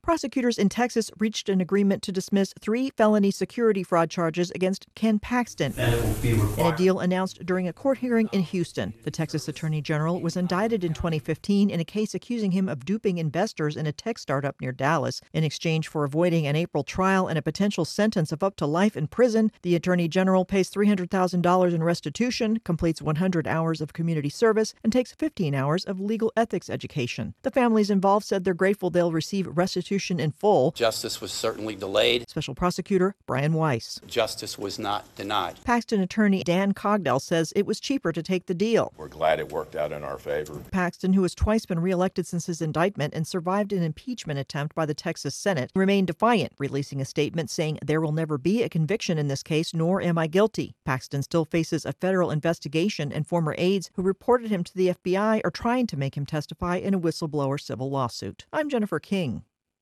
Prosecutors in Texas reached an agreement to dismiss 3 felony security fraud charges against Ken Paxton in a deal announced during a court hearing in Houston. The Texas Attorney General was indicted in 2015 in a case accusing him of duping investors in a tech startup near Dallas. In exchange for avoiding an April trial and a potential sentence of up to life in prison, the Attorney General pays $300,000 in restitution, completes 100 hours of community service, and takes 15 hours of legal ethics education. The families involved said they're grateful they'll receive restitution in full. Justice was certainly delayed. Special Prosecutor Brian Weiss. Justice was not denied. Paxton attorney Dan Cogdell says it was cheaper to take the deal. We're glad it worked out in our favor. Paxton, who has twice been reelected since his indictment and survived an impeachment attempt by the Texas Senate, remained defiant, releasing a statement saying, "There will never be a conviction in this case, nor am I guilty." Paxton still faces a federal investigation, and former aides who reported him to the FBI are trying to make him testify in a whistleblower civil lawsuit. I'm Jennifer King.